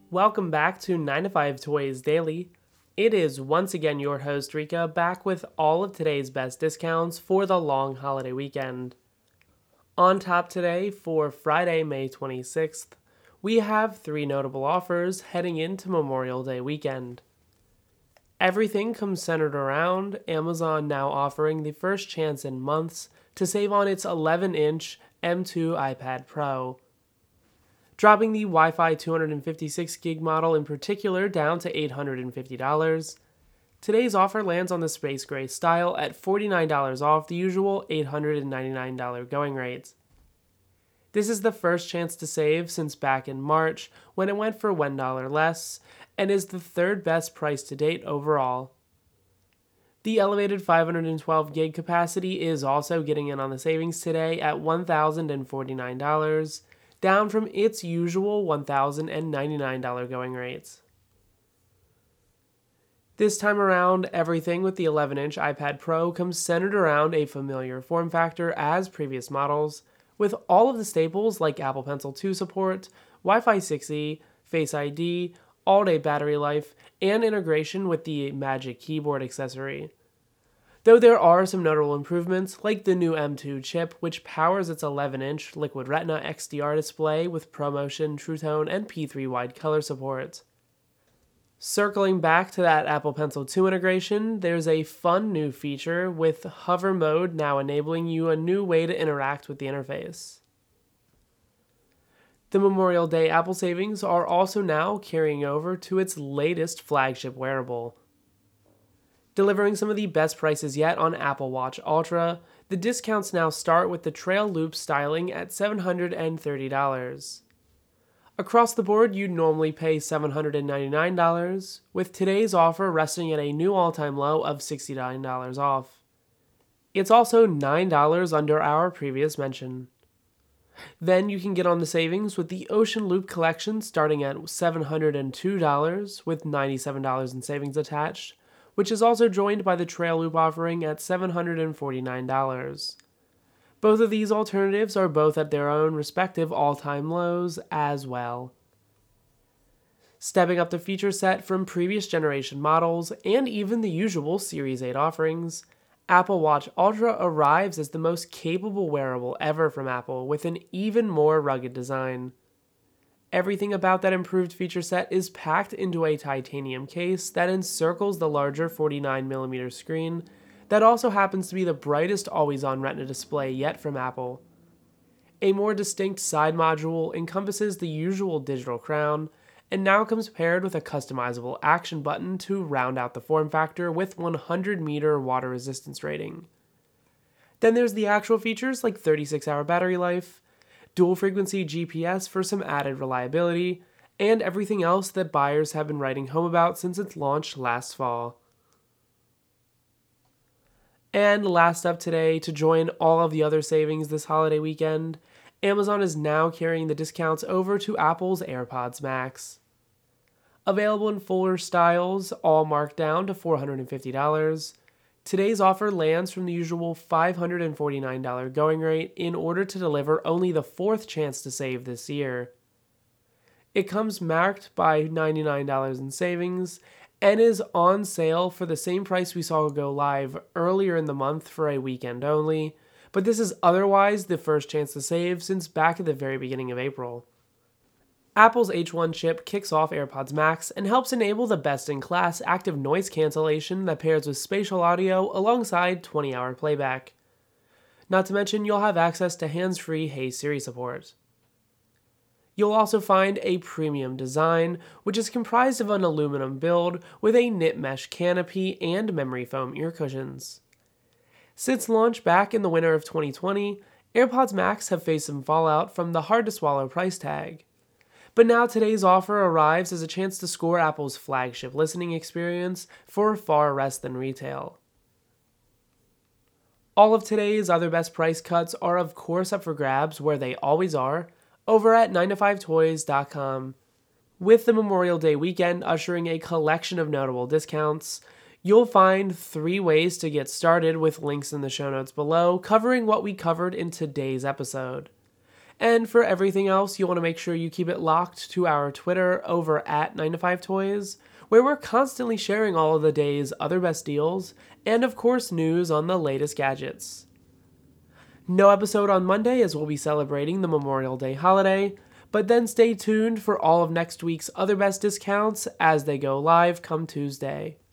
Welcome back to 9 to 5 Toys Daily. It is once again your host Rika back with all of today's best discounts for the long holiday weekend. On top today for Friday, May 26th, we have 3 notable offers heading into Memorial Day weekend. Everything comes centered around Amazon now offering the first chance in months to save on its 11-inch M2 iPad Pro, dropping the Wi-Fi 256 gig model in particular down to $850. Today's offer lands on the Space Gray style at $49 off the usual $899 going rate. This is the first chance to save since back in March when it went for $1 less, and is the third best price to date overall. The elevated 512 gig capacity is also getting in on the savings today at $1,049, down from its usual $1,099 going rates. This time around, everything with the 11-inch iPad Pro comes centered around a familiar form factor as previous models, with all of the staples like Apple Pencil 2 support, Wi-Fi 6E, Face ID, all-day battery life, and integration with the Magic Keyboard accessory. Though there are some notable improvements, like the new M2 chip, which powers its 11-inch Liquid Retina XDR display with ProMotion, True Tone, and P3 wide color support. Circling back to that Apple Pencil 2 integration, there's a fun new feature with hover mode now enabling you a new way to interact with the interface. The Memorial Day Apple savings are also now carrying over to its latest flagship wearable. Delivering some of the best prices yet on Apple Watch Ultra, the discounts now start with the Trail Loop styling at $730. Across the board, you'd normally pay $799, with today's offer resting at a new all-time low of $69 off. It's also $9 under our previous mention. Then you can get on the savings with the Ocean Loop collection starting at $702 with $97 in savings attached, which is also joined by the Trail Loop offering at $749. Both of these alternatives are both at their own respective all-time lows as well. Stepping up the feature set from previous generation models and even the usual Series 8 offerings, Apple Watch Ultra arrives as the most capable wearable ever from Apple with an even more rugged design. Everything about that improved feature set is packed into a titanium case that encircles the larger 49mm screen that also happens to be the brightest always-on Retina display yet from Apple. A more distinct side module encompasses the usual digital crown and now comes paired with a customizable action button to round out the form factor with 100-meter water resistance rating. Then there's the actual features like 36-hour battery life, dual-frequency GPS for some added reliability, and everything else that buyers have been writing home about since its launch last fall. And last up today, to join all of the other savings this holiday weekend, Amazon is now carrying the discounts over to Apple's AirPods Max. Available in fuller styles, all marked down to $450, today's offer lands from the usual $549 going rate in order to deliver only the fourth chance to save this year. It comes marked by $99 in savings and is on sale for the same price we saw go live earlier in the month for a weekend only, but this is otherwise the first chance to save since back at the very beginning of April. Apple's H1 chip kicks off AirPods Max and helps enable the best-in-class active noise cancellation that pairs with spatial audio alongside 20-hour playback. Not to mention you'll have access to hands-free Hey Siri support. You'll also find a premium design, which is comprised of an aluminum build with a knit mesh canopy and memory foam ear cushions. Since launch back in the winter of 2020, AirPods Max have faced some fallout from the hard-to-swallow price tag. But now today's offer arrives as a chance to score Apple's flagship listening experience for far less than retail. All of today's other best price cuts are of course up for grabs, where they always are, over at 9to5toys.com. With the Memorial Day weekend ushering a collection of notable discounts, you'll find 3 ways to get started with links in the show notes below covering what we covered in today's episode. And for everything else, you want to make sure you keep it locked to our Twitter over at 9to5toys, where we're constantly sharing all of the day's other best deals, and of course news on the latest gadgets. No episode on Monday as we'll be celebrating the Memorial Day holiday, but then stay tuned for all of next week's other best discounts as they go live come Tuesday.